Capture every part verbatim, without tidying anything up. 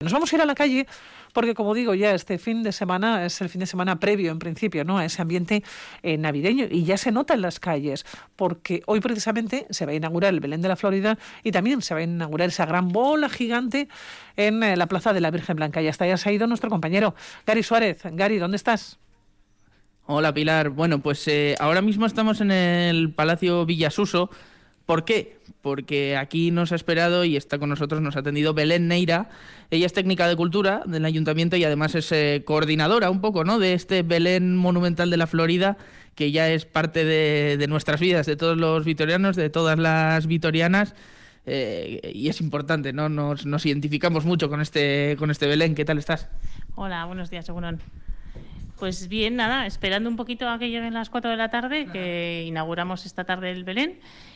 Nos vamos a ir a la calle porque, como digo, ya este fin de semana es el fin de semana previo, en principio, ¿no?, a ese ambiente eh, navideño, y ya se nota en las calles, porque hoy precisamente se va a inaugurar el Belén de la Florida y también se va a inaugurar esa gran bola gigante en eh, la Plaza de la Virgen Blanca. Y hasta allá se ha ido nuestro compañero Gary Suárez. Gary, ¿dónde estás? Hola Pilar, bueno pues eh, ahora mismo estamos en el Palacio Villasuso. ¿Por qué? Porque aquí nos ha esperado y está con nosotros, nos ha atendido Belén Neira. Ella es técnica de cultura del Ayuntamiento y además es eh, coordinadora un poco, ¿no?, de este Belén monumental de la Florida, que ya es parte de, de nuestras vidas, de todos los vitorianos, de todas las vitorianas. Eh, y es importante, ¿no? Nos, nos identificamos mucho con este, con este Belén. ¿Qué tal estás? Hola, buenos días, Segurón. Pues bien, nada, esperando un poquito a que lleguen las cuatro de la tarde, que inauguramos esta tarde el Belén,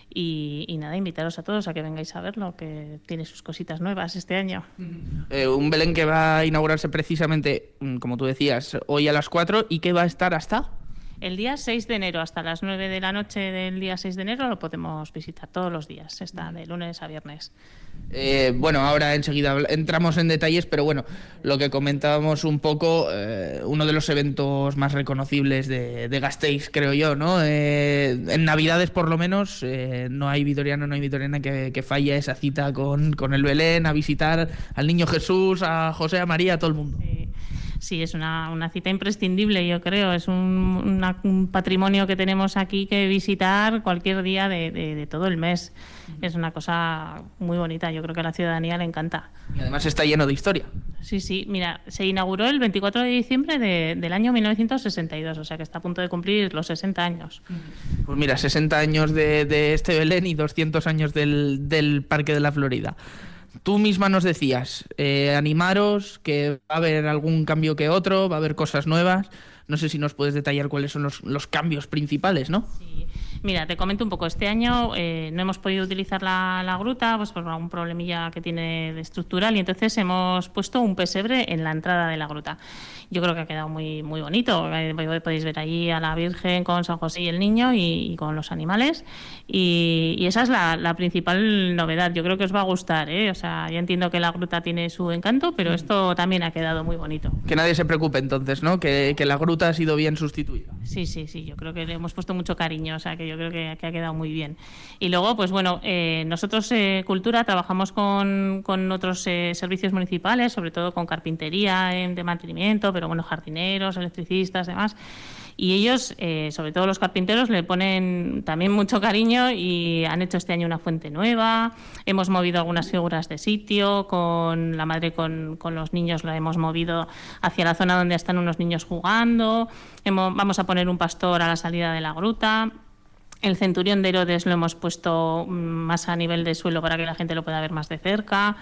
y, y nada, invitaros a todos a que vengáis a verlo, que tiene sus cositas nuevas este año. Eh, un Belén que va a inaugurarse precisamente, como tú decías, hoy a las cuatro, y que va a estar hasta... El día seis de enero, hasta las nueve de la noche del día seis de enero, lo podemos visitar todos los días, está de lunes a viernes. Eh, bueno, ahora enseguida entramos en detalles, pero bueno, lo que comentábamos un poco, eh, uno de los eventos más reconocibles de, de Gasteiz, creo yo, ¿no? Eh, en Navidades, por lo menos, eh, no hay vitoriano, no hay vitoriana que, que falle esa cita con, con el Belén, a visitar al Niño Jesús, a José, a María, a todo el mundo. Sí. Sí, es una, una cita imprescindible, yo creo. Es un, una, un patrimonio que tenemos aquí que visitar cualquier día de, de, de todo el mes. Es una cosa muy bonita, yo creo que a la ciudadanía le encanta. Y además está lleno de historia. Sí, sí, mira, se inauguró el veinticuatro de diciembre de, del año mil novecientos sesenta y dos, o sea que está a punto de cumplir los sesenta años. Pues mira, sesenta años de, de este Belén y doscientos años del, del Parque de la Florida. Tú misma nos decías, eh, animaros, que va a haber algún cambio que otro, va a haber cosas nuevas. No sé si nos puedes detallar cuáles son los, los cambios principales, ¿no? Sí. Mira, te comento un poco. Este año eh, no hemos podido utilizar la, la gruta, pues por algún problemilla que tiene de estructural, y entonces hemos puesto un pesebre en la entrada de la gruta. Yo creo que ha quedado muy muy bonito. Eh, podéis ver allí a la Virgen con San José y el Niño y, y con los animales. Y, y esa es la, la principal novedad. Yo creo que os va a gustar, ¿eh? O sea, ya entiendo que la gruta tiene su encanto, pero esto también ha quedado muy bonito. Que nadie se preocupe entonces, ¿no? Que, que la gruta ha sido bien sustituida. Sí, sí, sí. Yo creo que le hemos puesto mucho cariño, o sea, que yo creo que, que ha quedado muy bien. Y luego, pues bueno, eh, nosotros, eh, Cultura, trabajamos con, con otros eh, servicios municipales, sobre todo con carpintería eh, de mantenimiento, pero bueno, jardineros, electricistas, demás. Y ellos, eh, sobre todo los carpinteros, le ponen también mucho cariño y han hecho este año una fuente nueva. Hemos movido algunas figuras de sitio, con la madre con, con los niños la hemos movido hacia la zona donde están unos niños jugando. Hemos, vamos a poner un pastor a la salida de la gruta. El centurión de Herodes lo hemos puesto más a nivel de suelo para que la gente lo pueda ver más de cerca.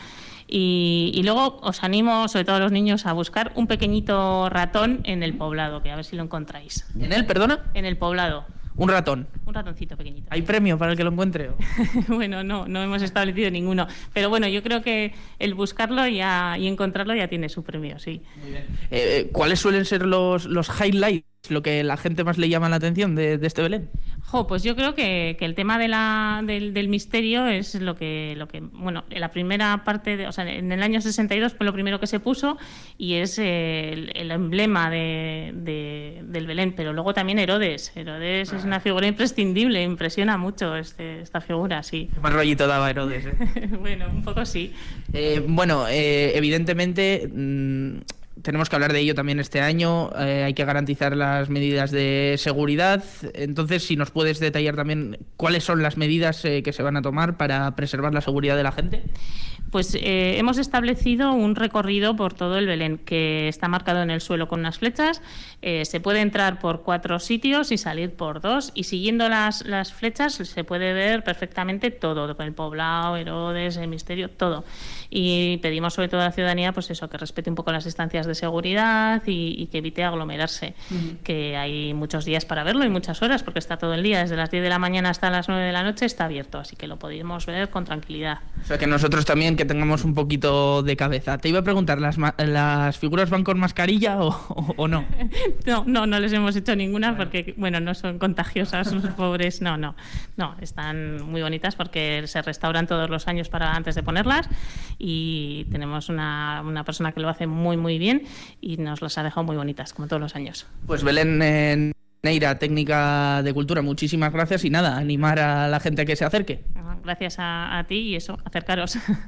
Y, y luego os animo, sobre todo a los niños, a buscar un pequeñito ratón en el poblado, que a ver si lo encontráis. ¿En él, perdona? En el poblado. Un ratón. Un ratoncito pequeñito. ¿Hay premio para el que lo encuentre? Bueno, no, no hemos establecido ninguno. Pero bueno, yo creo que el buscarlo ya, y encontrarlo ya tiene su premio, sí. Muy bien. Eh, ¿Cuáles suelen ser los, los highlights, lo que la gente más le llama la atención de, de este Belén? Jo, pues yo creo que, que el tema de la, del, del misterio es lo que, lo que, bueno, en la primera parte, de, o sea, en el año sesenta y dos fue lo primero que se puso y es el, el emblema de, de, del Belén, pero luego también Herodes. Herodes es una figura imprescindible, impresiona mucho este, esta figura, sí. Más rollito daba Herodes, ¿eh? Bueno, un poco sí. Eh, bueno, eh, evidentemente... Mmm... Tenemos que hablar de ello también este año, eh, hay que garantizar las medidas de seguridad. Entonces, si nos puedes detallar también cuáles son las medidas eh, que se van a tomar para preservar la seguridad de la gente. Pues eh, hemos establecido un recorrido por todo el Belén que está marcado en el suelo con unas flechas. Eh, se puede entrar por cuatro sitios y salir por dos, y siguiendo las, las flechas se puede ver perfectamente todo, el poblado, Herodes, el misterio, todo. Y pedimos sobre todo a la ciudadanía, pues eso, que respete un poco las distancias de de seguridad y, y que evite aglomerarse, uh-huh. que hay muchos días para verlo y muchas horas, porque está todo el día, desde las diez de la mañana hasta las nueve de la noche está abierto, así que lo podemos ver con tranquilidad. O sea que nosotros también que tengamos un poquito de cabeza. Te iba a preguntar, ¿las, las figuras van con mascarilla o, o, o no? no? No, no les hemos hecho ninguna porque, bueno, no son contagiosas, los pobres, no, no, no, están muy bonitas porque se restauran todos los años para antes de ponerlas y tenemos una, una persona que lo hace muy, muy bien y nos las ha dejado muy bonitas, como todos los años. Pues Belén eh, Neira, técnica de cultura, muchísimas gracias y nada, animar a la gente a que se acerque. Gracias a, a ti y eso, acercaros.